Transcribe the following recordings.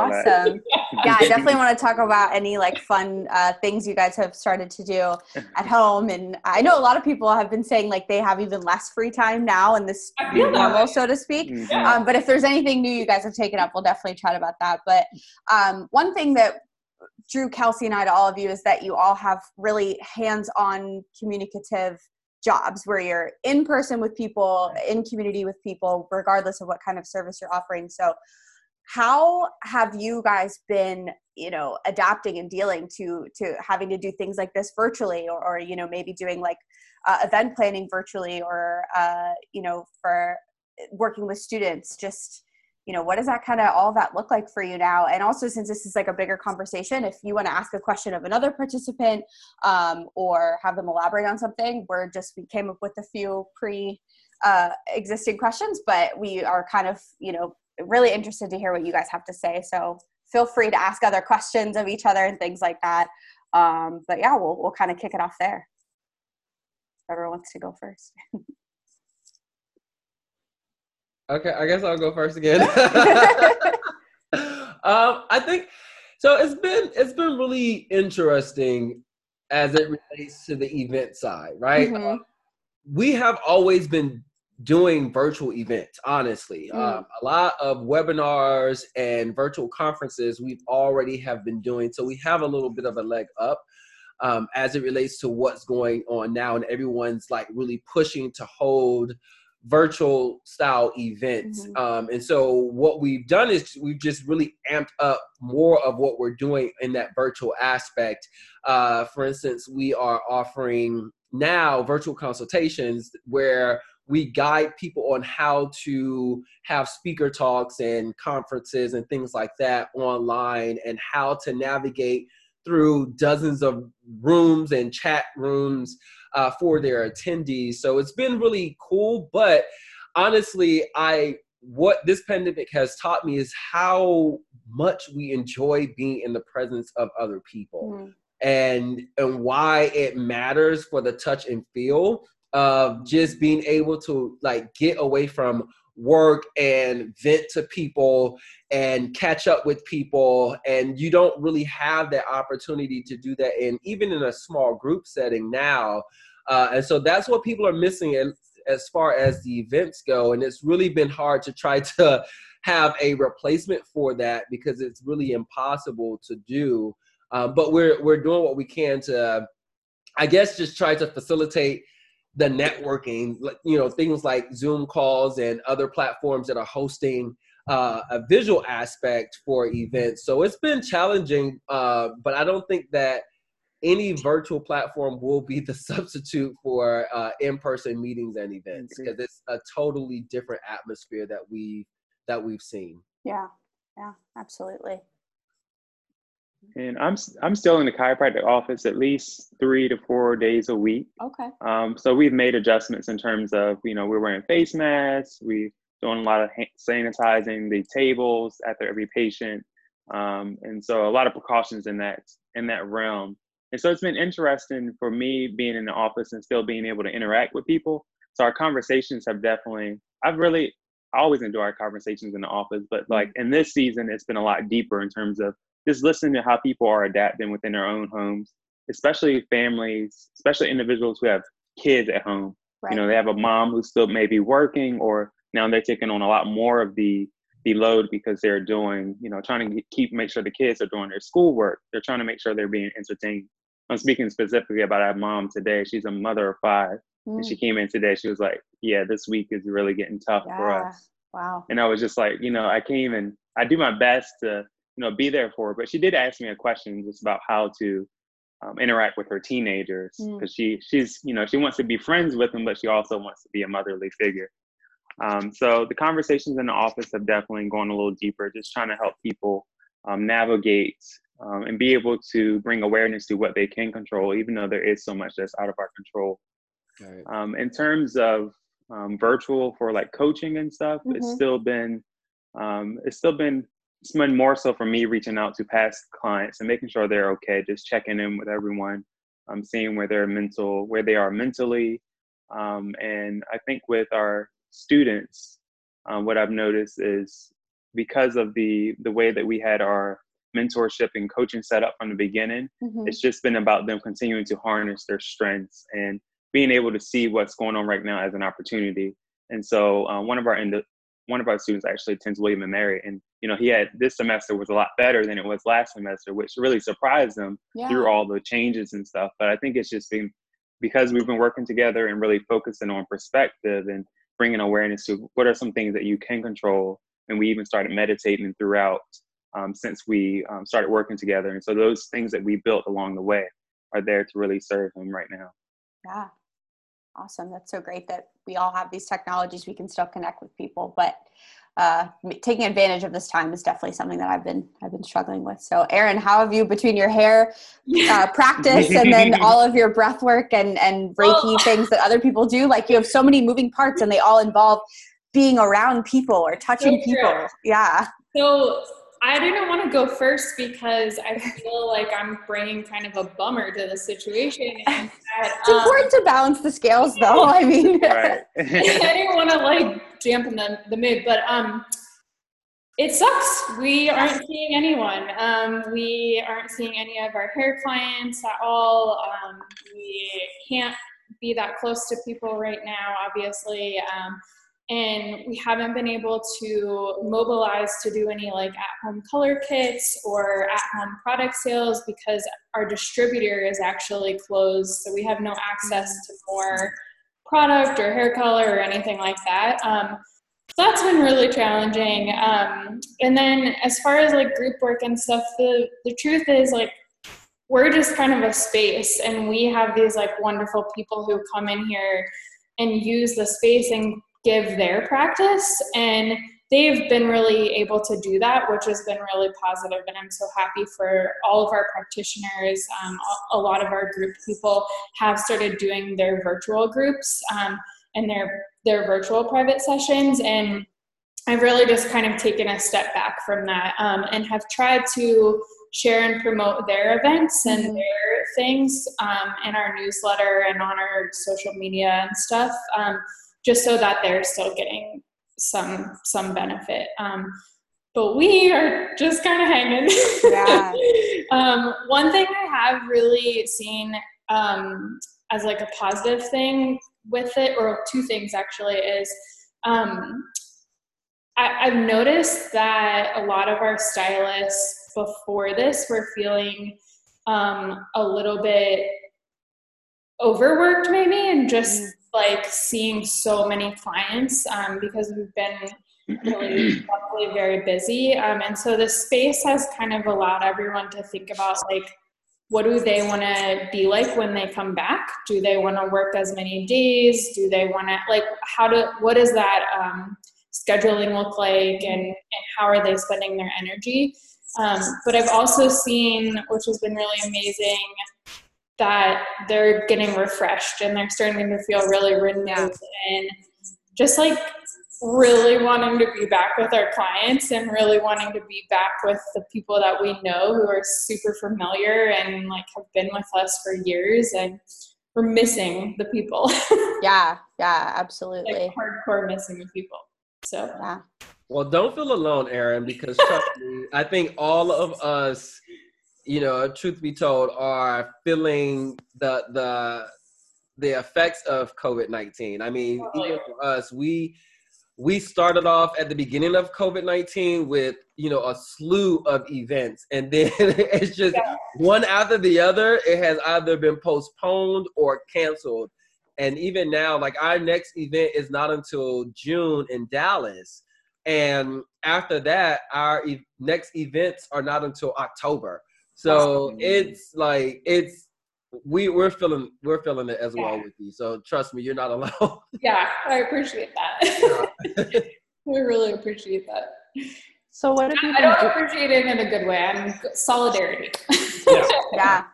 all that. Awesome. Yeah, I definitely want to talk about any like fun things you guys have started to do at home. And I know a lot of people have been saying like they have even less free time now in this new normal, so to speak. But if there's anything new you guys have taken up, we'll definitely chat about that. But one thing that drew Kelsey and I to all of you is that you all have really hands-on communicative jobs where you're in person with people, in community with people, regardless of what kind of service you're offering. So how have you guys been, adapting and dealing to having to do things like this virtually or maybe doing like event planning virtually or, for working with students, just, what does that kind of all that look like for you now? And also, since this is like a bigger conversation, if you want to ask a question of another participant or have them elaborate on something, we came up with a few existing questions, but we are kind of, really interested to hear what you guys have to say. So feel free to ask other questions of each other and things like that. But yeah, we'll kind of kick it off there. Whoever wants to go first. Okay, I guess I'll go first again. I think so. It's been really interesting as it relates to the event side, right? Mm-hmm. We have always been doing virtual events, honestly. A lot of webinars and virtual conferences we've already have been doing, so we have a little bit of a leg up as it relates to what's going on now, and everyone's like really pushing to hold virtual style events. And so what we've done is we've just really amped up more of what we're doing in that virtual aspect. For instance, we are offering now virtual consultations where we guide people on how to have speaker talks and conferences and things like that online, and how to navigate through dozens of rooms and chat rooms for their attendees. So it's been really cool. But honestly, what this pandemic has taught me is how much we enjoy being in the presence of other people, and why it matters for the touch and feel of just being able to like get away from work and vent to people and catch up with people. And you don't really have that opportunity to do that even in a small group setting now. And so that's what people are missing as far as the events go. And it's really been hard to try to have a replacement for that, because it's really impossible to do. But we're doing what we can to, I guess, just try to facilitate the networking, things like Zoom calls and other platforms that are hosting a visual aspect for events. So it's been challenging, but I don't think that any virtual platform will be the substitute for in-person meetings and events, because it's a totally different atmosphere that we've seen. Yeah, absolutely. And I'm still in the chiropractic office at least 3 to 4 days a week. Okay. So we've made adjustments in terms of, we're wearing face masks, we're doing a lot of sanitizing the tables after every patient. And so a lot of precautions in that realm. And so it's been interesting for me being in the office and still being able to interact with people. So our conversations have definitely, I always enjoy our conversations in the office, but like in this season, it's been a lot deeper in terms of just listening to how people are adapting within their own homes, especially families, especially individuals who have kids at home. Right. They have a mom who's still maybe working, or now they're taking on a lot more of the load because they're doing, trying to make sure the kids are doing their schoolwork. They're trying to make sure they're being entertained. I'm speaking specifically about our mom today. She's a mother of 5. And she came in today. She was like, yeah, this week is really getting tough for us. Wow. And I was just like, I came and I do my best to, be there for her. But she did ask me a question just about how to interact with her teenagers, because she's, she wants to be friends with them, but she also wants to be a motherly figure. So the conversations in the office have definitely gone a little deeper, just trying to help people navigate and be able to bring awareness to what they can control, even though there is so much that's out of our control. Right. In terms of virtual for like coaching and stuff, it's been more so for me reaching out to past clients and making sure they're okay, just checking in with everyone, seeing where they are mentally. And I think with our students, what I've noticed is because of the way that we had our mentorship and coaching set up from the beginning, it's just been about them continuing to harness their strengths and being able to see what's going on right now as an opportunity. And so one of our students actually attends William and Mary, and he had this semester was a lot better than it was last semester, which really surprised them through all the changes and stuff. But I think it's just been because we've been working together and really focusing on perspective and bringing awareness to what are some things that you can control. And we even started meditating throughout since we started working together. And so those things that we built along the way are there to really serve him right now. Yeah. Awesome. That's so great that we all have these technologies. We can still connect with people, but taking advantage of this time is definitely something that I've been struggling with. So Aaron, how have you, between your hair practice and then all of your breath work and Reiki things that other people do, like you have so many moving parts and they all involve being around people or touching people. Yeah. So I didn't want to go first because I feel like I'm bringing kind of a bummer to the situation. And that, it's important to balance the scales, though. I mean, right. I didn't want to like dampen the mood, but it sucks. We aren't seeing anyone. We aren't seeing any of our hair clients at all. We can't be that close to people right now, obviously. And we haven't been able to mobilize to do any like at-home color kits or at-home product sales because our distributor is actually closed. So we have no access to more product or hair color or anything like that. So that's been really challenging. And then as far as like group work and stuff, the truth is like, we're just kind of a space and we have these like wonderful people who come in here and use the space and give their practice, and they've been really able to do that, which has been really positive, and I'm so happy for all of our practitioners. A lot of our group people have started doing their virtual groups and their virtual private sessions, and I've really just kind of taken a step back from that and have tried to share and promote their events and their things in our newsletter and on our social media and stuff, just so that they're still getting some benefit. But we are just kind of hanging. Yeah. One thing I have really seen as like a positive thing with it, or two things actually, is I've noticed that a lot of our stylists before this were feeling a little bit overworked maybe, and just like seeing so many clients because we've been really probably very busy. And so the space has kind of allowed everyone to think about like, what do they want to be like when they come back? Do they want to work as many days? Do they want to like, what does that scheduling look like, and how are they spending their energy? But I've also seen, which has been really amazing, that they're getting refreshed and they're starting to feel really renewed and just like really wanting to be back with our clients and really wanting to be back with the people that we know who are super familiar and like have been with us for years, and we're missing the people. Yeah, absolutely. Like hardcore missing the people. So yeah. Well, don't feel alone, Aaron, because trust me, I think all of us, truth be told, are feeling the effects of COVID-19. I mean, even for us, we started off at the beginning of COVID-19 with, a slew of events. And then it's just one after the other. It has either been postponed or canceled. And even now, like our next event is not until June in Dallas. And after that, our next events are not until October. So it's like, we're feeling it as well with you. So trust me, you're not alone. Yeah, I appreciate that. We really appreciate that. So what have you I don't appreciate it in a good way. I'm solidarity. Yeah.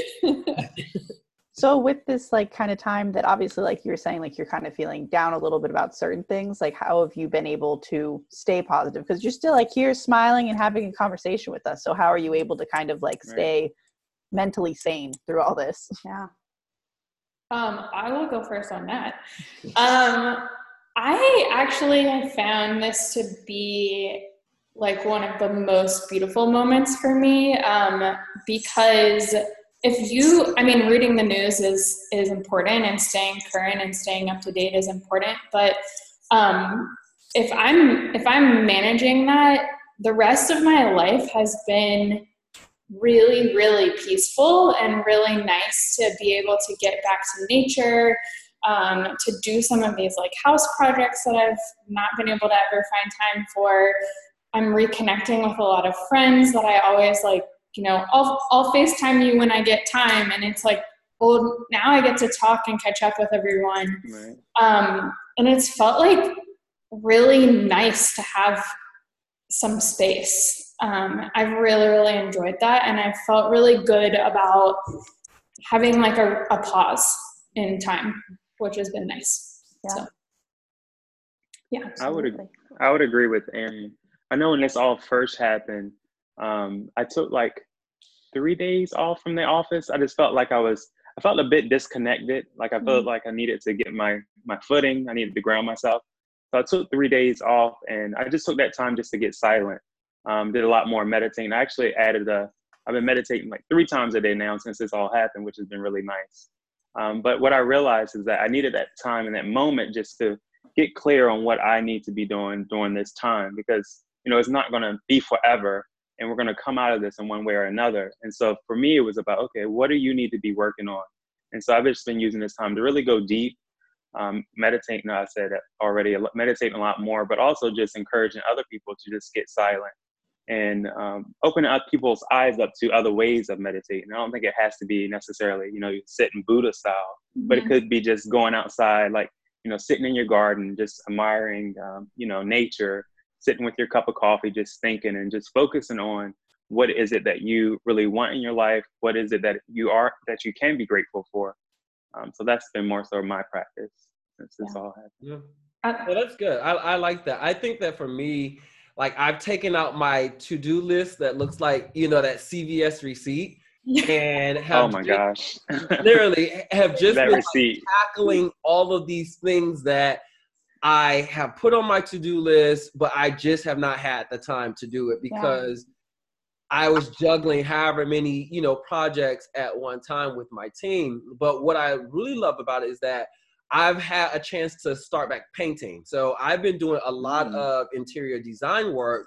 So with this like kind of time that obviously, like you were saying, like you're kind of feeling down a little bit about certain things, like how have you been able to stay positive? Because you're still like here smiling and having a conversation with us. So how are you able to kind of like stay mentally sane through all this? Yeah. I will go first on that. I actually have found this to be like one of the most beautiful moments for me, because reading the news is important, and staying current and staying up to date is important. But if I'm managing that, the rest of my life has been really, really peaceful and really nice to be able to get back to nature, to do some of these like house projects that I've not been able to ever find time for. I'm reconnecting with a lot of friends that I always like, I'll FaceTime you when I get time. And it's like, well, now I get to talk and catch up with everyone. Right. And it's felt like really nice to have some space. I've really, really enjoyed that. And I felt really good about having like a pause in time, which has been nice. Yeah. So, yeah. I would agree with Erin. I know when this all first happened, I took like 3 days off from the office. I just felt like I felt a bit disconnected. Like I felt like I needed to get my footing. I needed to ground myself. So I took 3 days off, and I just took that time just to get silent. Did a lot more meditating. I actually I've been meditating like 3 times a day now since this all happened, which has been really nice. But what I realized is that I needed that time and that moment just to get clear on what I need to be doing during this time, because it's not going to be forever, and we're going to come out of this in one way or another. And so for me, it was about, okay, what do you need to be working on? And so I've just been using this time to really go deep, meditating. I said already, meditating a lot more, but also just encouraging other people to just get silent and opening up people's eyes up to other ways of meditating. I don't think it has to be necessarily, you sit in Buddha style, but it could be just going outside, like, sitting in your garden, just admiring, nature, sitting with your cup of coffee, just thinking and just focusing on what is it that you really want in your life? What is it that that you can be grateful for? So that's been more so my practice since this all happened. Yeah. Well, that's good. I like that. I think that for me, like I've taken out my to-do list that looks like, that CVS receipt, and have literally have just been like tackling all of these things that I have put on my to-do list, but I just have not had the time to do it because I was juggling however many, projects at one time with my team. But what I really love about it is that I've had a chance to start back painting. So I've been doing a lot of interior design work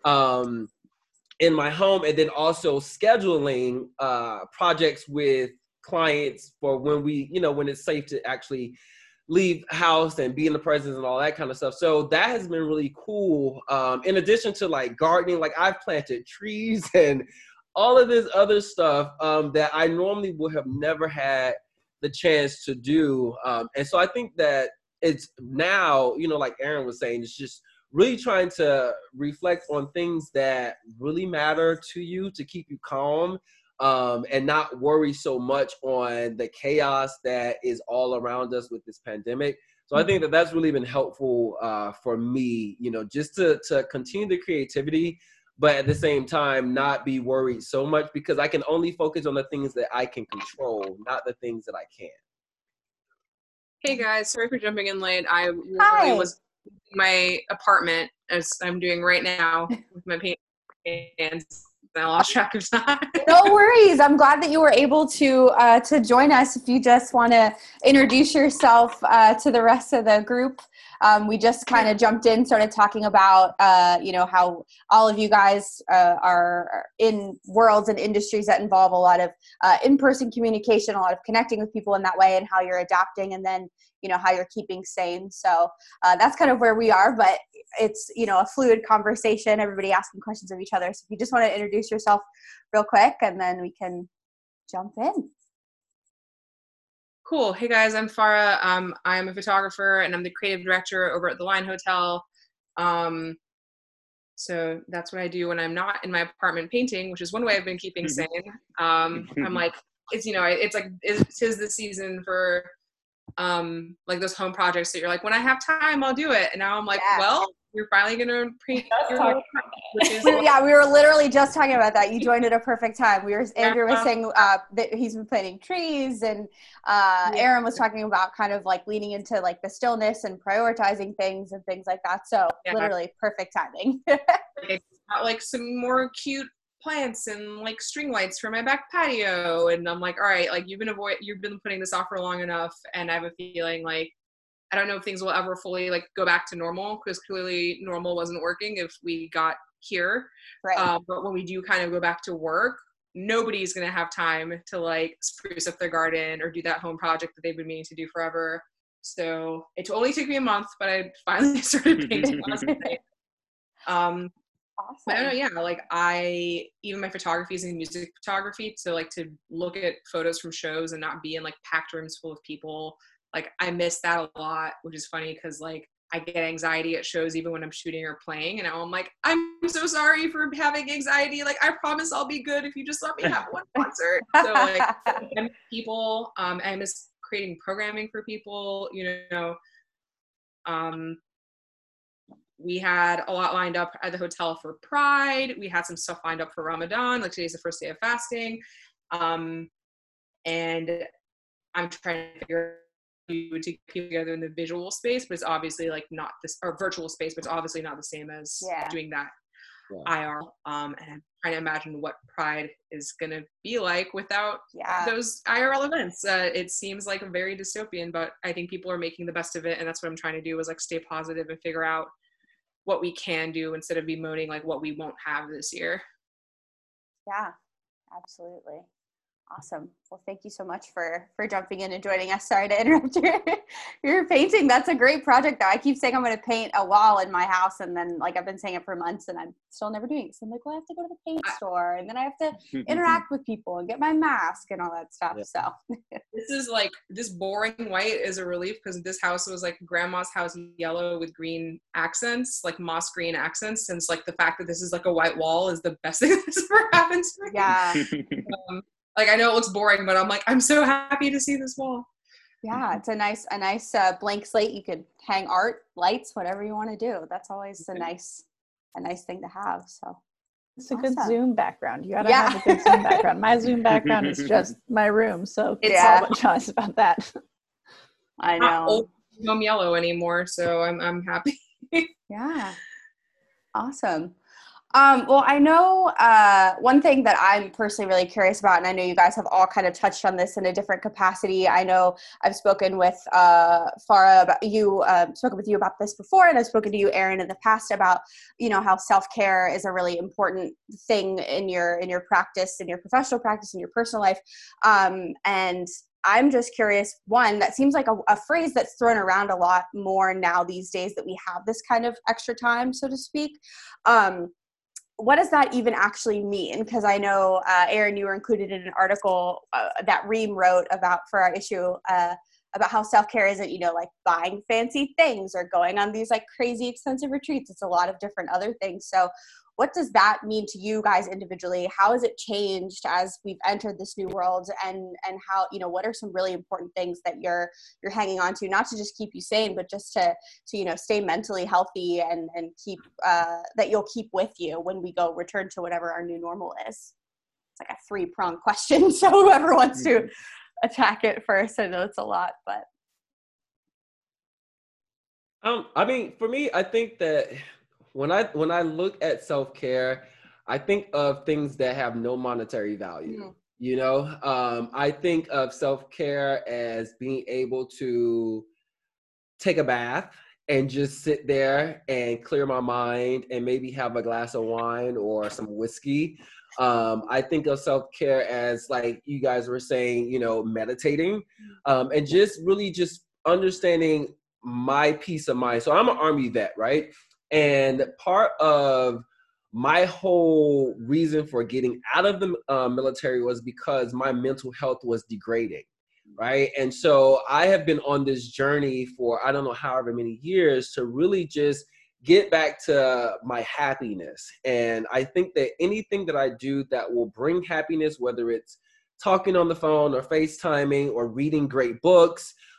in my home, and then also scheduling projects with clients for when when it's safe to actually leave house and be in the presence and all that kind of stuff. So that has been really cool. In addition to like gardening, like I've planted trees and all of this other stuff that I normally would have never had the chance to do. And so I think that it's now, like Erin was saying, it's just really trying to reflect on things that really matter to you to keep you calm. And not worry so much on the chaos that is all around us with this pandemic. So I think that that's really been helpful for me, just to continue the creativity, but at the same time, not be worried so much, because I can only focus on the things that I can control, not the things that I can't. Hey guys, sorry for jumping in late. I literally was in my apartment, as I'm doing right now with my paint hands. I lost track of time. No worries. I'm glad that you were able to join us. If you just want to introduce yourself to the rest of the group. We just kind of jumped in, started talking about, how all of you guys are in worlds and industries that involve a lot of in-person communication, a lot of connecting with people in that way, and how you're adapting, and then, how you're keeping sane. So that's kind of where we are, but it's, a fluid conversation, everybody asking questions of each other. So if you just want to introduce yourself real quick, and then we can jump in. Cool. Hey guys, I'm Farah. I'm a photographer and I'm the creative director over at the Line Hotel. So that's what I do when I'm not in my apartment painting, which is one way I've been keeping sane. I'm like, it's the season for like those home projects that you're like, when I have time, I'll do it. And now I'm like, well, you're finally gonna paint your talking whole about that. which is We were literally just talking about that. You joined at a perfect time. Andrew was saying that he's been planting trees, and Aaron was talking about kind of like leaning into like the stillness and prioritizing things and things like that. So literally perfect timing. It's got like some more cute plants and like string lights for my back patio, and I'm like, all right, like you've been putting this off for long enough, and I have a feeling like I don't know if things will ever fully like go back to normal, because clearly normal wasn't working if we got here. Right. But when we do kind of go back to work, nobody's gonna have time to like spruce up their garden or do that home project that they've been meaning to do forever. So it only took me a month, but I finally started painting last night. Awesome. I don't know, yeah, like even my photography is in music photography, so like to look at photos from shows and not be in like packed rooms full of people, like I miss that a lot, which is funny because like I get anxiety at shows even when I'm shooting or playing, and now I'm like, I'm so sorry for having anxiety, like I promise I'll be good if you just let me have one concert. So like I miss people, I miss creating programming for people, you know. We had a lot lined up at the hotel for Pride. We had some stuff lined up for Ramadan, like today's the first day of fasting. And I'm trying to figure out to get people together in the visual space, but it's obviously like not this, or virtual space, but it's obviously not the same as doing that IR. And I'm trying to imagine what Pride is going to be like without those IRL events. It seems like very dystopian, but I think people are making the best of it. And that's what I'm trying to do, is like stay positive and figure out what we can do instead of bemoaning like what we won't have this year. Yeah, absolutely. Awesome. Well, thank you so much for jumping in and joining us. Sorry to interrupt your painting. That's a great project, though. I keep saying I'm going to paint a wall in my house, and then like I've been saying it for months, and I'm still never doing it. So I'm like, well, I have to go to the paint store, and then I have to interact with people and get my mask and all that stuff. So this is like, this boring white is a relief, because this house was like grandma's house yellow with green accents, like moss green accents. And it's like the fact that this is like a white wall is the best thing that's ever happened to me. Yeah. Like I know it looks boring, but I'm like, I'm so happy to see this wall. Yeah, it's a nice blank slate. You could hang art, lights, whatever you want to do. That's always a nice thing to have. So it's a good Zoom background. You gotta have a good Zoom background. My Zoom background is just my room, so it's all but honest about that. I know. Not old home yellow anymore, so I'm happy. Yeah, awesome. Well, I know one thing that I'm personally really curious about, and I know you guys have all kind of touched on this in a different capacity. I know I've spoken with Farah about you, spoken with you about this before, and I've spoken to you, Aaron, in the past about, you know, how self-care is a really important thing in your practice, in your professional practice, in your personal life. And I'm just curious, one, that seems like a phrase that's thrown around a lot more now these days that we have this kind of extra time, so to speak. What does that even actually mean? Because I know, Aaron, you were included in an article that Reem wrote for our issue about how self-care isn't, you know, like buying fancy things or going on these like crazy expensive retreats. It's a lot of different other things. So what does that mean to you guys individually? How has it changed as we've entered this new world, and how, you know, what are some really important things that you're hanging on to, not to just keep you sane, but just to you know, stay mentally healthy and keep that you'll keep with you when we return to whatever our new normal is? It's like a 3-pronged question. So whoever wants to attack it first, I know it's a lot, but. I mean, for me, I think that when I look at self-care, I think of things that have no monetary value. Mm-hmm. You know, I think of self-care as being able to take a bath and just sit there and clear my mind and maybe have a glass of wine or some whiskey. I think of self-care as, like you guys were saying, you know, meditating, and just really just understanding my peace of mind. So I'm an Army vet, right? And part of my whole reason for getting out of the military was because my mental health was degrading, right? And so I have been on this journey for, I don't know, however many years, to really just get back to my happiness. And I think that anything that I do that will bring happiness, whether it's talking on the phone or FaceTiming or reading great books,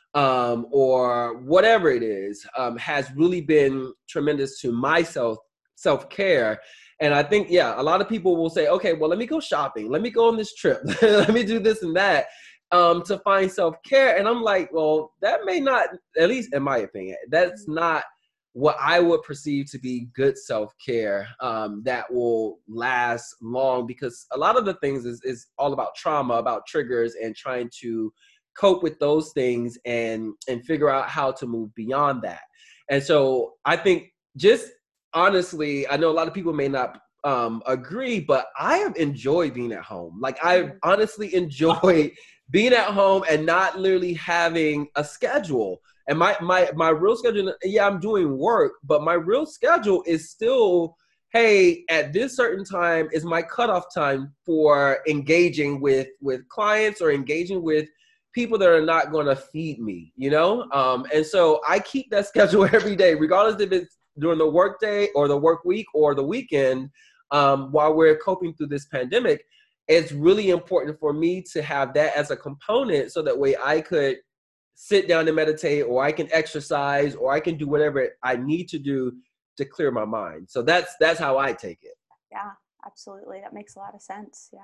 or whatever it is, has really been tremendous to my self-care. And I think, a lot of people will say, okay, well, let me go shopping. Let me go on this trip. Let me do this and that to find self-care. And I'm like, well, that may not, at least in my opinion, that's not what I would perceive to be good self-care that will last long, because a lot of the things is all about trauma, about triggers, and trying to cope with those things and figure out how to move beyond that. And so I think, just honestly, I know a lot of people may not agree, but I have enjoyed being at home. Like, I honestly enjoy being at home and not literally having a schedule. And my real schedule, I'm doing work, but my real schedule is still, hey, at this certain time is my cutoff time for engaging with clients or engaging with people that are not going to feed me, And so I keep that schedule every day, regardless if it's during the work day or the work week or the weekend, while we're coping through this pandemic. It's really important for me to have that as a component, so that way I could sit down and meditate, or I can exercise, or I can do whatever I need to do to clear my mind. So that's how I take it. Yeah, absolutely. That makes a lot of sense. Yeah.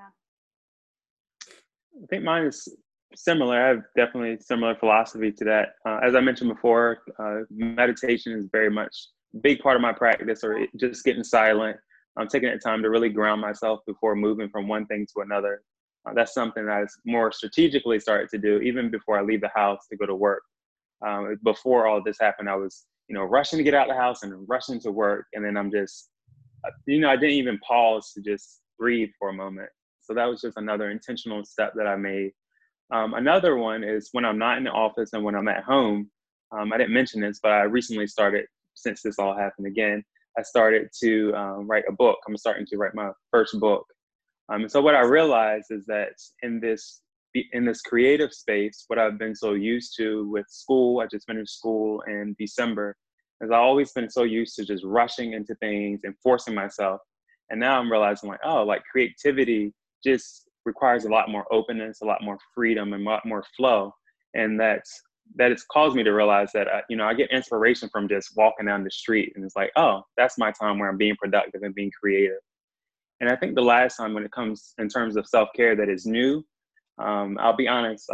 I think mine is similar. I have definitely similar philosophy to that. As I mentioned before, meditation is very much a big part of my practice, or just getting silent. I'm taking that time to really ground myself before moving from one thing to another. That's something that I've more strategically started to do, even before I leave the house to go to work. Before all this happened, I was, rushing to get out of the house and rushing to work. And then I'm just, I didn't even pause to just breathe for a moment. So that was just another intentional step that I made. Another one is when I'm not in the office and when I'm at home. I didn't mention this, but I recently started, since this all happened again, I started to write a book. I'm starting to write my first book. And so what I realized is that in this creative space, what I've been so used to with school, I just finished school in December, is I've always been so used to just rushing into things and forcing myself. And now I'm realizing creativity just requires a lot more openness, a lot more freedom, and a lot more flow. And that it's caused me to realize that, I get inspiration from just walking down the street, and it's like, oh, that's my time where I'm being productive and being creative. And I think the last time, when it comes in terms of self-care that is new, I'll be honest,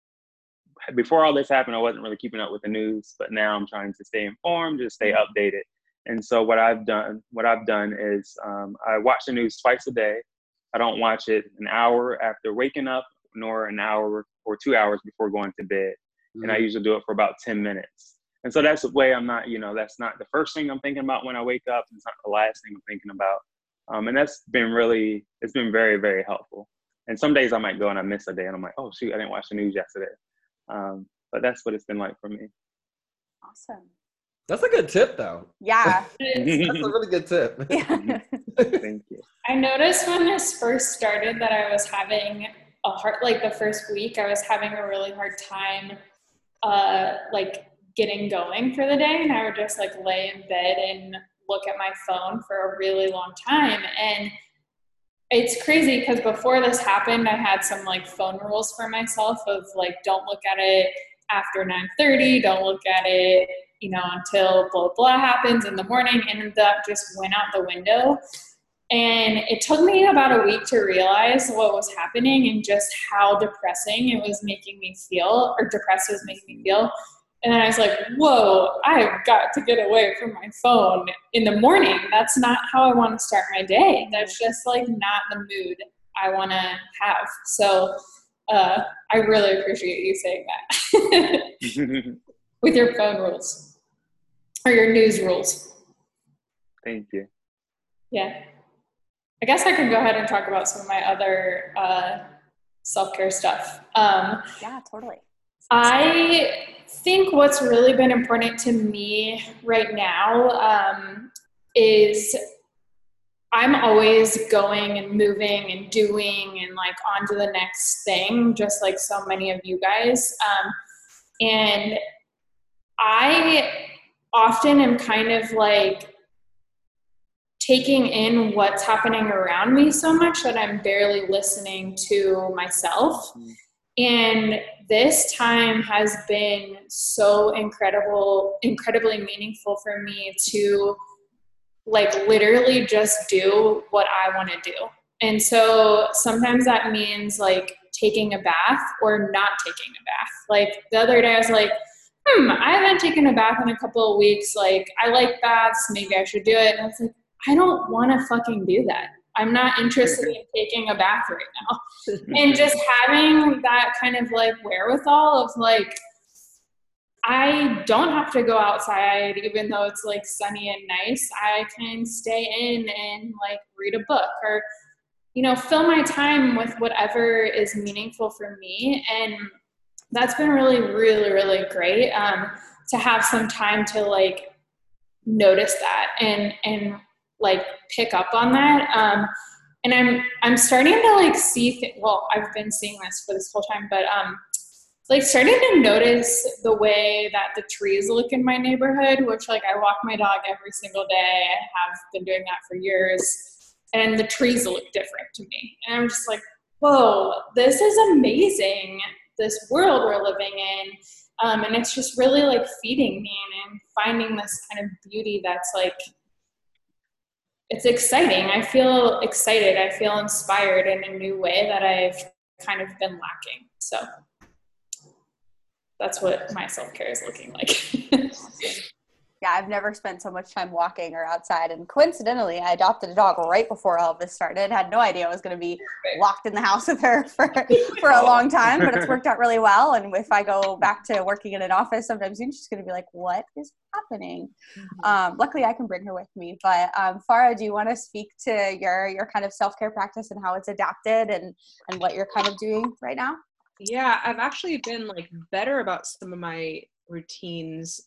before all this happened, I wasn't really keeping up with the news, but now I'm trying to stay informed, just stay updated. And so what I've done is I watch the news twice a day. I don't watch it an hour after waking up, nor an hour or 2 hours before going to bed. Mm-hmm. And I usually do it for about 10 minutes. And so that's the way I'm not, that's not the first thing I'm thinking about when I wake up. It's not the last thing I'm thinking about. And that's been it's been very, very helpful. And some days I might go and I miss a day and I'm like, oh shoot, I didn't watch the news yesterday. But that's what it's been like for me. Awesome. That's a good tip though. Yeah. That's a really good tip. Yeah. Thank you. I noticed when this first started that I was having the first week, I was having a really hard time, getting going for the day. And I would just lay in bed and look at my phone for a really long time. And it's crazy because before this happened, I had some phone rules for myself of don't look at it after 9:30, don't look at it, until blah, blah happens in the morning. And that just went out the window. And it took me about a week to realize what was happening and just how depressing it was making me feel, or depressed it was making me feel. And then I was like, whoa, I've got to get away from my phone in the morning. That's not how I want to start my day. That's just not the mood I want to have. So I really appreciate you saying that with your phone rules or your news rules. Thank you. Yeah. I guess I can go ahead and talk about some of my other self-care stuff. Yeah, totally. I think what's really been important to me right now is I'm always going and moving and doing and on to the next thing, just like so many of you guys. And I often am kind of taking in what's happening around me so much that I'm barely listening to myself. And this time has been so incredibly meaningful for me to like literally just do what I want to do. And so sometimes that means like taking a bath or not taking a bath. Like the other day I was like, I haven't taken a bath in a couple of weeks. Like I like baths, maybe I should do it. And I was like, I don't want to fucking do that. I'm not interested in taking a bath right now. And just having that kind of like wherewithal of like, I don't have to go outside even though it's like sunny and nice. I can stay in and like read a book or, you know, fill my time with whatever is meaningful for me. And that's been really, really, really great to have some time to like notice that and like pick up on that. And I'm starting to like see, well, I've been seeing this for this whole time, but like starting to notice the way that the trees look in my neighborhood, which like I walk my dog every single day. I have been doing that for years, and the trees look different to me. And I'm just like, whoa, this is amazing, this world we're living in. And it's just really like feeding me and finding this kind of beauty that's like, it's exciting. I feel excited. I feel inspired in a new way that I've kind of been lacking. So that's what my self-care is looking like. Yeah, I've never spent so much time walking or outside. And coincidentally, I adopted a dog right before all of this started. Had no idea I was going to be locked in the house with her for a long time, but it's worked out really well. And if I go back to working in an office, sometimes you're just going to be like, what is happening? Luckily, I can bring her with me. But Farah, do you want to speak to your kind of self-care practice and how it's adapted and what you're kind of doing right now? Yeah, I've actually been like better about some of my routines.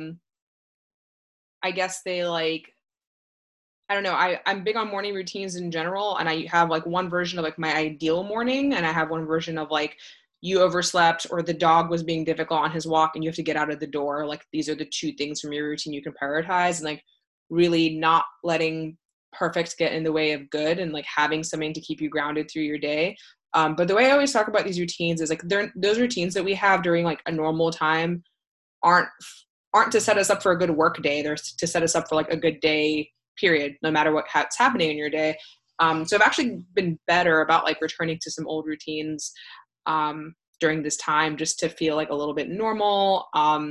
I guess they like, I don't know, I'm big on morning routines in general, and I have like one version of like my ideal morning, and I have one version of like you overslept or the dog was being difficult on his walk and you have to get out of the door. Like these are the two things from your routine you can prioritize, and like really not letting perfect get in the way of good and like having something to keep you grounded through your day. But the way I always talk about these routines is like those routines that we have during like a normal time aren't to set us up for a good work day. They're to set us up for like a good day, period, no matter what's happening in your day. So I've actually been better about like returning to some old routines during this time just to feel like a little bit normal.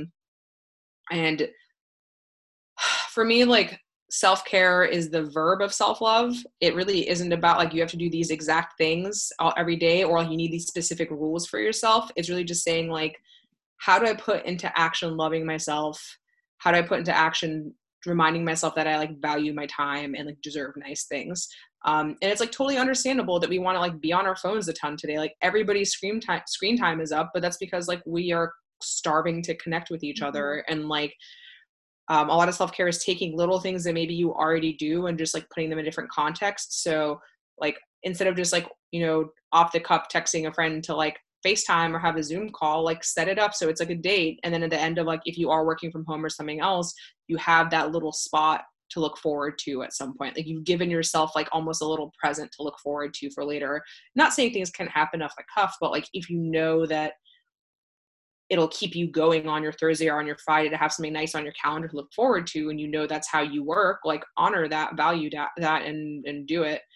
And for me, like self-care is the verb of self-love. It really isn't about like you have to do these exact things every day or like you need these specific rules for yourself. It's really just saying like, how do I put into action loving myself? How do I put into action reminding myself that I like value my time and like deserve nice things? And it's like totally understandable that we want to like be on our phones a ton today. Like everybody's screen time is up, but that's because like we are starving to connect with each other. And like a lot of self-care is taking little things that maybe you already do and just like putting them in different contexts. So like instead of just like, you know, off the cuff texting a friend to like FaceTime or have a Zoom call, like set it up so it's like a date. And then at the end of like, if you are working from home or something else, you have that little spot to look forward to at some point. Like you've given yourself like almost a little present to look forward to for later. Not saying things can happen off the cuff, but like if you know that it'll keep you going on your Thursday or on your Friday to have something nice on your calendar to look forward to, and you know that's how you work, like honor that, value that and do it.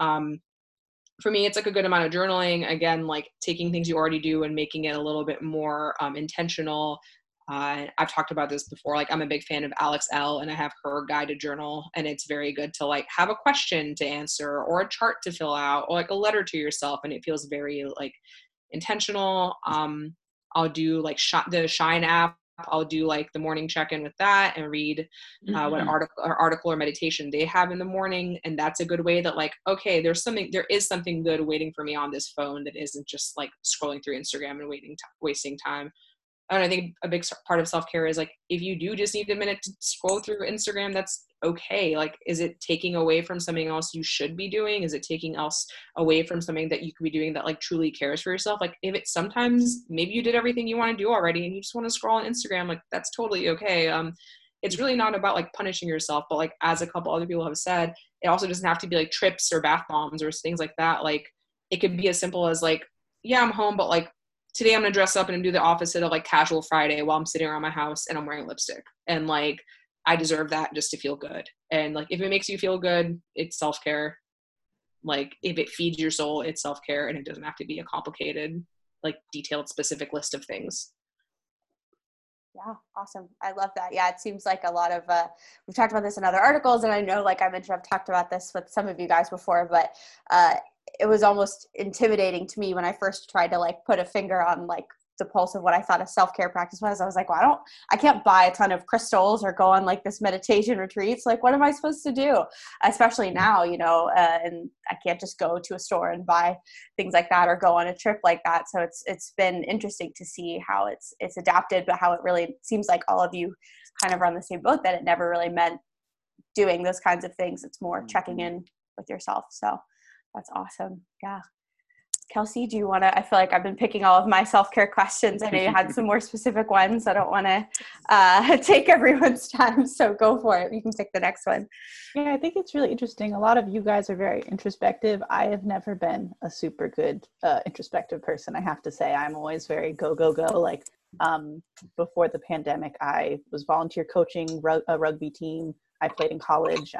For me, it's like a good amount of journaling. Again, like taking things you already do and making it a little bit more intentional. I've talked about this before. Like I'm a big fan of Alex Elle, and I have her guided journal, and it's very good to like have a question to answer or a chart to fill out or like a letter to yourself, and it feels very like intentional. I'll do like the Shine app. I'll do like the morning check-in with that and read what article or meditation they have in the morning. And that's a good way that like, okay, there is something good waiting for me on this phone that isn't just like scrolling through Instagram and wasting time. And I think a big part of self-care is like, if you do just need a minute to scroll through Instagram, that's okay. Like, is it taking away from something else you should be doing? Is it taking else away from something that you could be doing that like truly cares for yourself? Like if it's sometimes maybe you did everything you want to do already and you just want to scroll on Instagram, like that's totally okay. It's really not about like punishing yourself, but like as a couple other people have said, it also doesn't have to be like trips or bath bombs or things like that. Like it could be as simple as like, yeah, I'm home, but like today I'm gonna dress up and do the opposite of like casual Friday while I'm sitting around my house and I'm wearing lipstick. And like, I deserve that just to feel good. And like, if it makes you feel good, it's self-care. Like if it feeds your soul, it's self-care, and it doesn't have to be a complicated, like detailed, specific list of things. Yeah, awesome. I love that. Yeah, it seems like a lot of, we've talked about this in other articles, and I know, like I mentioned, I've talked about this with some of you guys before, but it was almost intimidating to me when I first tried to like put a finger on like the pulse of what I thought a self-care practice was. I was like, well, I can't buy a ton of crystals or go on like this meditation retreats. Like, what am I supposed to do? Especially now, you know, and I can't just go to a store and buy things like that or go on a trip like that. So it's been interesting to see how it's adapted, but how it really seems like all of you kind of are on the same boat, that it never really meant doing those kinds of things. It's more checking in with yourself. So that's awesome. Yeah. Kelsey, do you want to, I feel like I've been picking all of my self-care questions. I know you had some more specific ones. I don't want to take everyone's time, so go for it. You can pick the next one. Yeah, I think it's really interesting. A lot of you guys are very introspective. I have never been a super good introspective person, I have to say. I'm always very go, go, go. Like before the pandemic, I was volunteer coaching a rugby team. I played in college.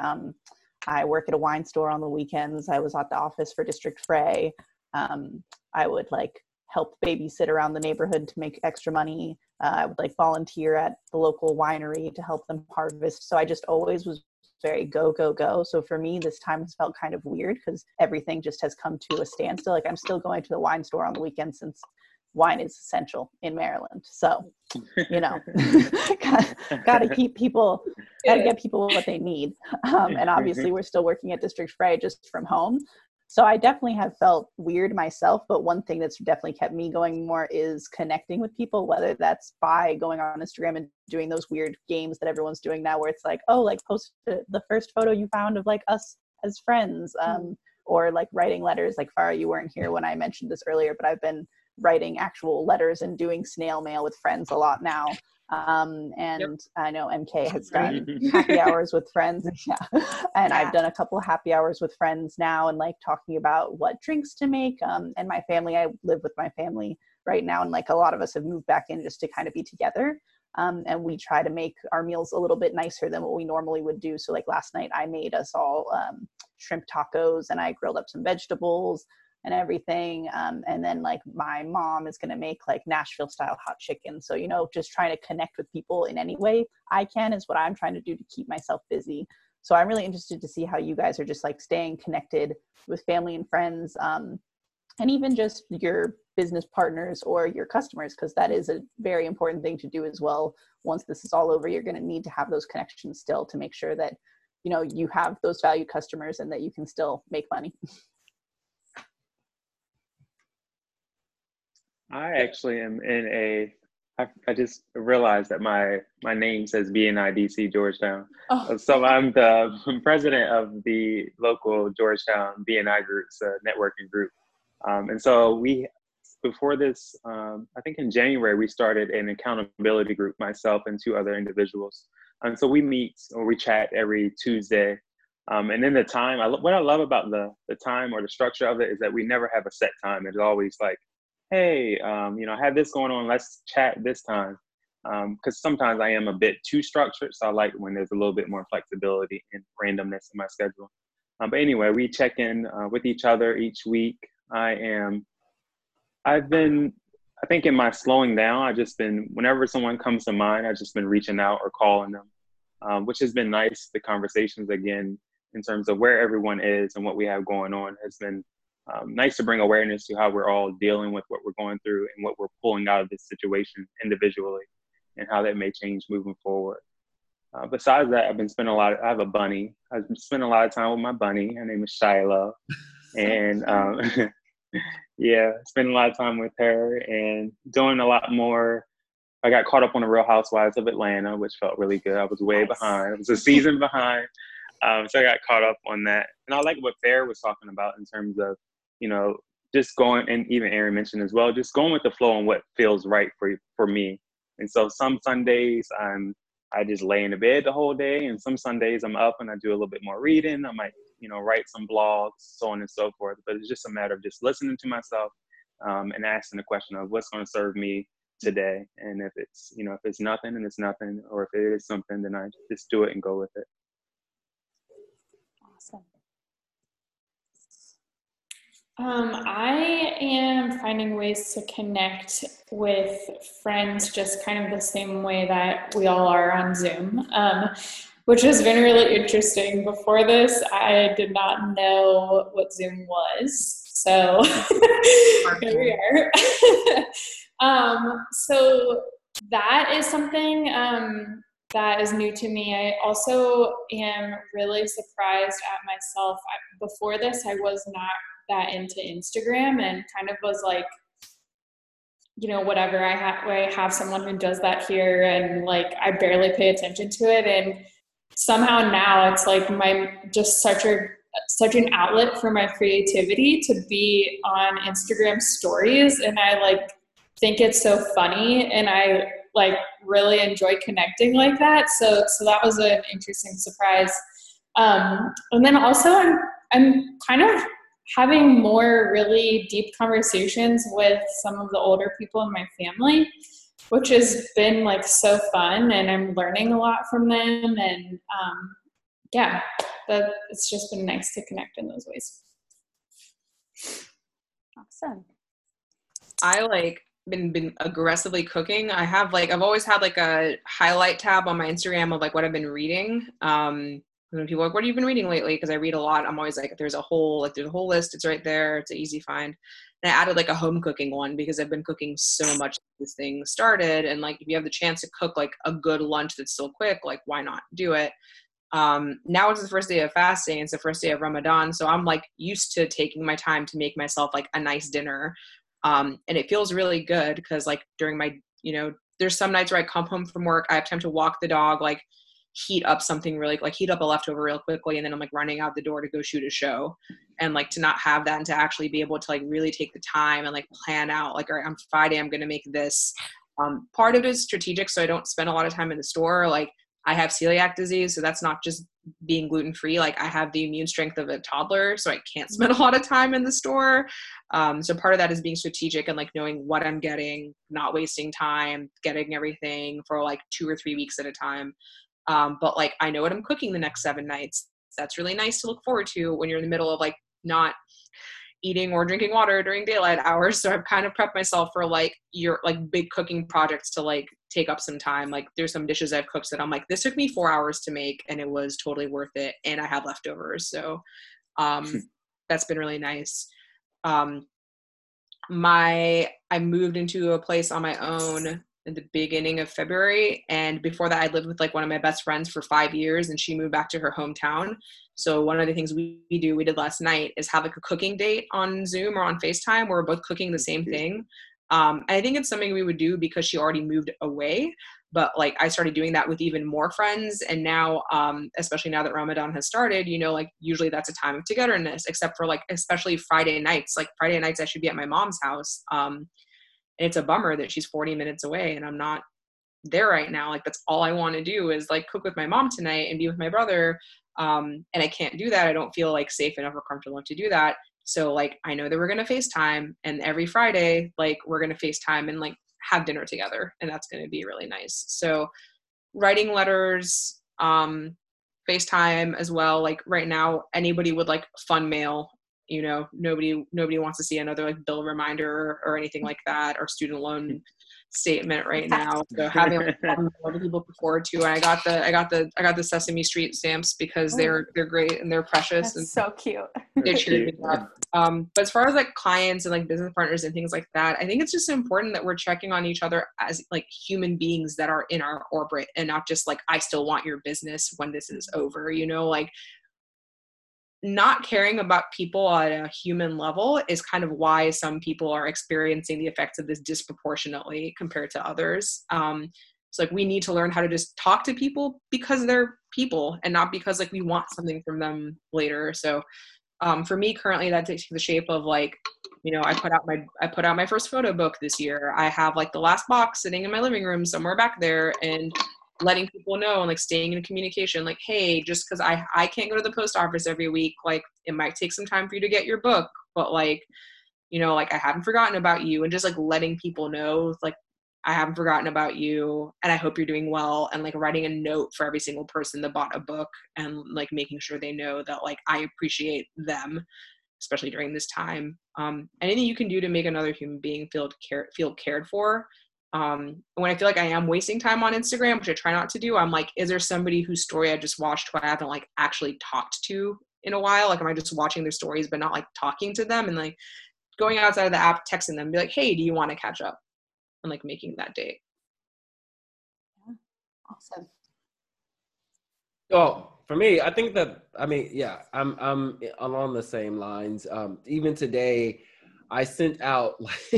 I work at a wine store on the weekends. I was at the office for District Frey. I would like help babysit around the neighborhood to make extra money. I would like volunteer at the local winery to help them harvest. So I just always was very go, go, go. So for me, this time has felt kind of weird because everything just has come to a standstill. Like I'm still going to the wine store on the weekend since wine is essential in Maryland. So, you know, gotta get people what they need. And obviously we're still working at District Frey just from home. So I definitely have felt weird myself, but one thing that's definitely kept me going more is connecting with people, whether that's by going on Instagram and doing those weird games that everyone's doing now where it's like, oh, like post the first photo you found of like us as friends, or like writing letters. Like Farah, you weren't here when I mentioned this earlier, but I've been writing actual letters and doing snail mail with friends a lot now. And yep. I know MK has done happy hours with friends. And I've done a couple of happy hours with friends now and like talking about what drinks to make. And my family, I live with my family right now. And like a lot of us have moved back in just to kind of be together. And we try to make our meals a little bit nicer than what we normally would do. So like last night I made us all shrimp tacos and I grilled up some vegetables and everything. And then like my mom is going to make like Nashville style hot chicken. So, you know, just trying to connect with people in any way I can is what I'm trying to do to keep myself busy. So I'm really interested to see how you guys are just like staying connected with family and friends, and even just your business partners or your customers, because that is a very important thing to do as well. Once this is all over, you're going to need to have those connections still to make sure that, you know, you have those valued customers and that you can still make money. I actually am in I just realized that my name says BNI DC Georgetown. Oh. So I'm the president of the local Georgetown BNI groups, networking group. And so before this, I think in January, we started an accountability group, myself and 2 other individuals. And so we meet or we chat every Tuesday. And then the time, what I love about the time or the structure of it is that we never have a set time. It's always like, hey, you know, I have this going on, let's chat this time. Because sometimes I am a bit too structured. So I like when there's a little bit more flexibility and randomness in my schedule. But anyway, we check in with each other each week. I think in my slowing down, whenever someone comes to mind, I've just been reaching out or calling them, which has been nice. The conversations, again, in terms of where everyone is and what we have going on has been nice to bring awareness to how we're all dealing with what we're going through and what we're pulling out of this situation individually and how that may change moving forward. Besides that, I have a bunny. I've been spending a lot of time with my bunny. Her name is Shiloh. And yeah, spending a lot of time with her and doing a lot more. I got caught up on the Real Housewives of Atlanta, which felt really good. I was way behind. I was a season behind. So I got caught up on that. And I like what Farah was talking about in terms of, you know, just going, and even Aaron mentioned as well, just going with the flow and what feels right for me. And so some Sundays I just lay in the bed the whole day, and some Sundays I'm up and I do a little bit more reading. I might, you know, write some blogs, so on and so forth. But it's just a matter of just listening to myself and asking the question of what's going to serve me today. And if it's, you know, if it's nothing, and it's nothing, or if it is something, then I just do it and go with it. Awesome. I am finding ways to connect with friends just kind of the same way that we all are on Zoom, which has been really interesting. Before this, I did not know what Zoom was, so here we are. So that is something that is new to me. I also am really surprised at myself. Before this, I was not that into Instagram and kind of was like, you know, whatever, I have someone who does that here, and like I barely pay attention to it, and somehow now it's like just such an outlet for my creativity to be on Instagram stories, and I like think it's so funny, and I like really enjoy connecting like that. So that was an interesting surprise. And then also I'm kind of having more really deep conversations with some of the older people in my family, which has been like so fun, and I'm learning a lot from them. And yeah, it's just been nice to connect in those ways. Awesome. I like been aggressively cooking. I've always had like a highlight tab on my Instagram of like what I've been reading. When people are like, what have you been reading lately? Because I read a lot. I'm always like, there's a whole list. It's right there. It's an easy find. And I added like a home cooking one because I've been cooking so much since this thing started. And like, if you have the chance to cook like a good lunch that's still quick, like why not do it? Now it's the first day of fasting. It's the first day of Ramadan. So I'm like used to taking my time to make myself like a nice dinner. And it feels really good because like during my, you know, there's some nights where I come home from work, I have time to walk the dog, like heat up something really, like heat up a leftover real quickly, and then I'm like running out the door to go shoot a show. And like to not have that and to actually be able to like really take the time and like plan out like, all right, on Friday I'm going to make this. Part of it is strategic, so I don't spend a lot of time in the store. Like I have celiac disease, so that's not just being gluten-free. Like I have the immune strength of a toddler, so I can't spend a lot of time in the store. So part of that is being strategic and like knowing what I'm getting, not wasting time, getting everything for like 2 or 3 weeks at a time. But like, I know what I'm cooking the next 7 nights. That's really nice to look forward to when you're in the middle of like not eating or drinking water during daylight hours. So I've kind of prepped myself for like your like big cooking projects to like take up some time. Like there's some dishes I've cooked that I'm like, this took me 4 hours to make and it was totally worth it. And I have leftovers. So, that's been really nice. I moved into a place on my own in the beginning of February. And before that, I lived with like one of my best friends for 5 years, and she moved back to her hometown. So one of the things we did last night is have like a cooking date on Zoom or on FaceTime where we're both cooking the same thing. And I think it's something we would do because she already moved away. But like I started doing that with even more friends. And now, especially now that Ramadan has started, you know, like usually that's a time of togetherness, except for like, especially Friday nights. Like Friday nights, I should be at my mom's house. And it's a bummer that she's 40 minutes away and I'm not there right now. Like that's all I want to do is like cook with my mom tonight and be with my brother. And I can't do that. I don't feel like safe enough or comfortable enough to do that. So like, I know that we're going to FaceTime, and every Friday, like we're going to FaceTime and like have dinner together. And that's going to be really nice. So writing letters, FaceTime as well. Like right now, anybody would like fun mail, you know, nobody wants to see another like bill reminder or anything like that, or student loan statement right now. So having like other people look forward to. And I got the Sesame Street stamps because they're great and they're precious. That's and so cute. They cheer me up. But as far as like clients and like business partners and things like that, I think it's just important that we're checking on each other as like human beings that are in our orbit, and not just like, I still want your business when this is over, you know, like not caring about people at a human level is kind of why some people are experiencing the effects of this disproportionately compared to others. So like we need to learn how to just talk to people because they're people and not because like we want something from them later. So for me currently that takes the shape of like, you know, I put out my first photo book this year. I have like the last box sitting in my living room somewhere back there, and letting people know and like staying in communication, like, hey, just because I can't go to the post office every week, like it might take some time for you to get your book, but like you know, like, I haven't forgotten about you, and just like letting people know, like, I haven't forgotten about you and I hope you're doing well, and like writing a note for every single person that bought a book, and like making sure they know that like I appreciate them, especially during this time. Anything you can do to make another human being feel cared for. When I feel like I am wasting time on Instagram, which I try not to do, I'm like, is there somebody whose story I just watched who I haven't like actually talked to in a while? Like, am I just watching their stories but not like talking to them, and like going outside of the app, texting them, be like, hey, do you want to catch up? And like making that date. Awesome. Oh, for me, I think that, I mean, yeah, I'm along the same lines. Even today, I sent out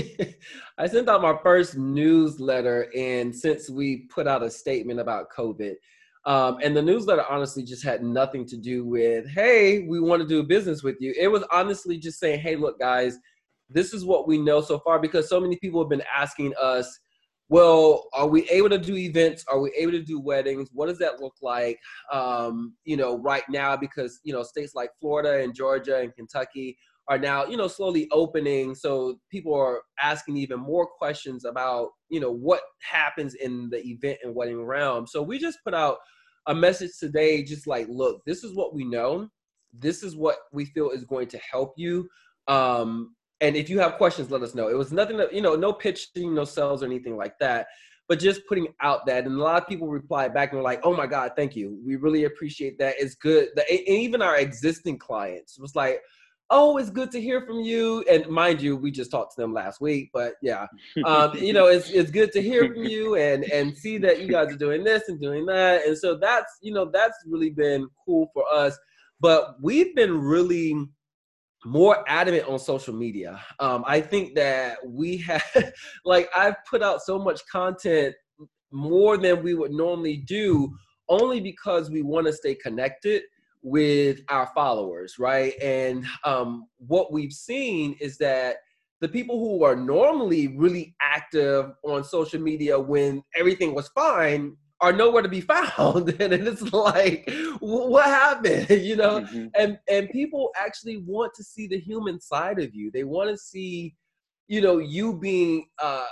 I sent out my first newsletter, and since we put out a statement about COVID, and the newsletter honestly just had nothing to do with, hey, we want to do business with you. It was honestly just saying, hey, look, guys, this is what we know so far, because so many people have been asking us, well, are we able to do events? Are we able to do weddings? What does that look like, you know, right now? Because, you know, states like Florida and Georgia and Kentucky are now, you know, slowly opening. So people are asking even more questions about, you know, what happens in the event and wedding realm. So we just put out a message today, just like, look, this is what we know. This is what we feel is going to help you. And if you have questions, let us know. It was nothing that, you know, no pitching, no sales or anything like that, but just putting out that. And a lot of people replied back and were like, oh my God, thank you. We really appreciate that. It's good. And even our existing clients was like, oh, it's good to hear from you. And mind you, we just talked to them last week, but yeah, you know, it's good to hear from you and see that you guys are doing this and doing that. And so that's, you know, that's really been cool for us. But we've been really more adamant on social media. I think that we have, like, I've put out so much content more than we would normally do, only because we want to stay connected with our followers, right? And what we've seen is that the people who are normally really active on social media when everything was fine are nowhere to be found. And it's like, what happened? You know, Mm-hmm. and people actually want to see the human side of you. They want to see, you know, you being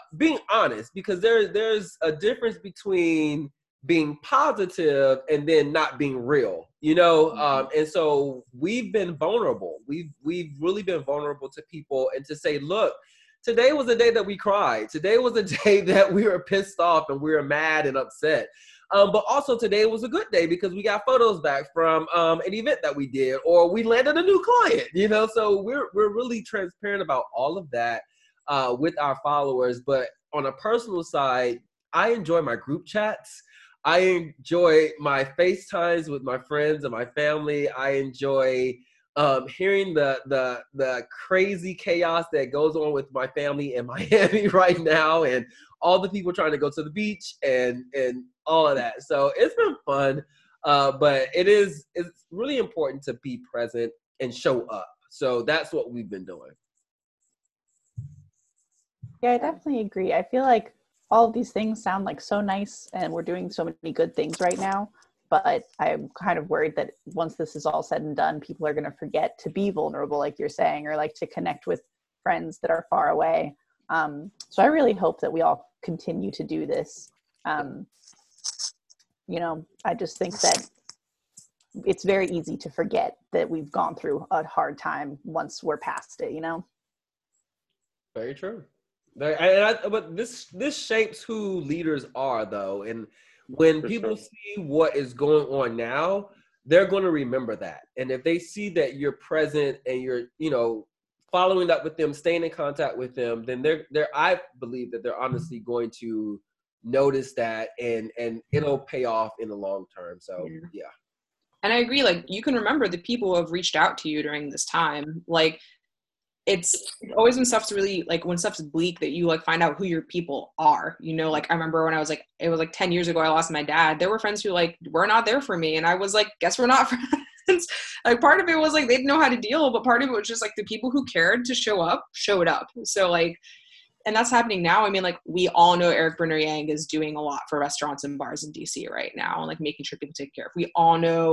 honest, because there's a difference between being positive and then not being real, you know? And so we've been vulnerable. We've really been vulnerable to people, and to say, look, today was a day that we cried. Today was a day that we were pissed off and we were mad and upset. But also today was a good day because we got photos back from an event that we did, or we landed a new client, you know? So we're really transparent about all of that with our followers. But on a personal side, I enjoy my group chats. I enjoy my FaceTimes with my friends and my family. I enjoy hearing the crazy chaos that goes on with my family in Miami right now, and all the people trying to go to the beach and all of that. So it's been fun, but it's really important to be present and show up. So that's what we've been doing. Yeah, I definitely agree. I feel like all of these things sound like so nice, and we're doing so many good things right now. But I'm kind of worried that once this is all said and done, people are going to forget to be vulnerable, like you're saying, or like to connect with friends that are far away. So I really hope that we all continue to do this. You know, I just think that it's very easy to forget that we've gone through a hard time once we're past it, you know? Very true. But this shapes who leaders are, though. And when people see what is going on now, they're going to remember that. And if they see that you're present and you're, you know, following up with them, staying in contact with them, then I believe that they're honestly going to notice that, and it'll pay off in the long term. So yeah. And I agree, like, you can remember the people who have reached out to you during this time. Like, it's always when stuff's really, like, when stuff's bleak, that you like find out who your people are, you know? Like, I remember when I was like, it was like 10 years ago, I lost my dad. There were friends who like were not there for me, and I was like, guess we're not friends. Like, part of it was like they didn't know how to deal, but part of it was just like the people who cared to show up showed up. So like, and that's happening now. I mean, like, we all know Eric Brunner-Yang is doing a lot for restaurants and bars in DC right now, and like making sure people take care of. We all know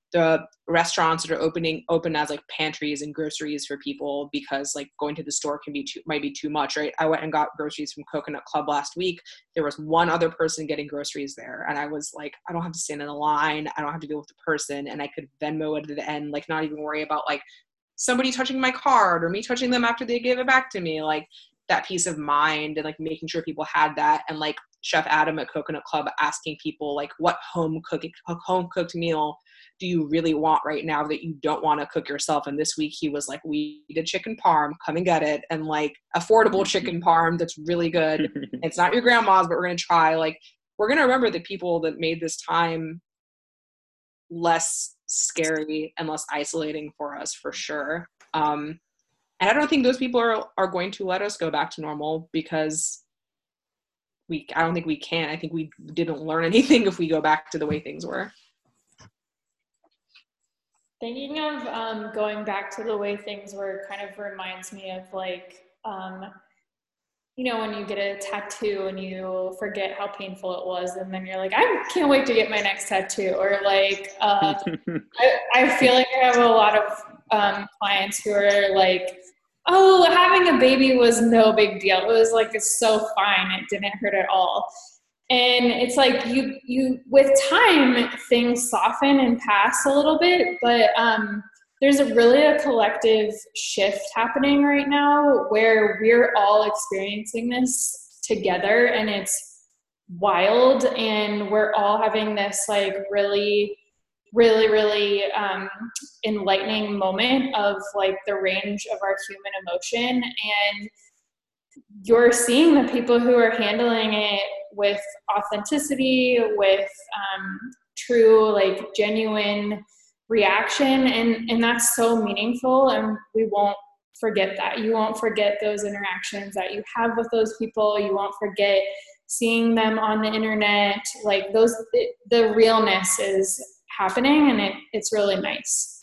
the restaurants that are open as like pantries and groceries for people, because like going to the store might be too much, right? I went and got groceries from Coconut Club last week. There was one other person getting groceries there, and I was like, I don't have to stand in a line, I don't have to deal with the person, and I could Venmo it at the end, like not even worry about like somebody touching my card or me touching them after they gave it back to me. Like that peace of mind and like making sure people had that. And like Chef Adam at Coconut Club asking people like, what home cooked meal do you really want right now that you don't want to cook yourself? And this week he was like, we did chicken parm, come and get it. And like affordable chicken parm that's really good. It's not your grandma's, but we're going to try. Like, we're going to remember the people that made this time less scary and less isolating for us, for sure. And I don't think those people are going to let us go back to normal, because I don't think we can. I think we didn't learn anything if we go back to the way things were. Thinking of going back to the way things were kind of reminds me of like, you know, when you get a tattoo and you forget how painful it was, and then you're like, I can't wait to get my next tattoo. Or like, I feel like I have a lot of clients who are like, oh, having a baby was no big deal. It was like, it's so fine. It didn't hurt at all. And it's like you with time, things soften and pass a little bit, but there's really a collective shift happening right now where we're all experiencing this together, and it's wild, and we're all having this like really enlightening moment of like the range of our human emotion. And you're seeing the people who are handling it with authenticity, with true, like genuine reaction. And that's so meaningful. And we won't forget that. You won't forget those interactions that you have with those people. You won't forget seeing them on the internet. Like the realness is happening, and it's really nice.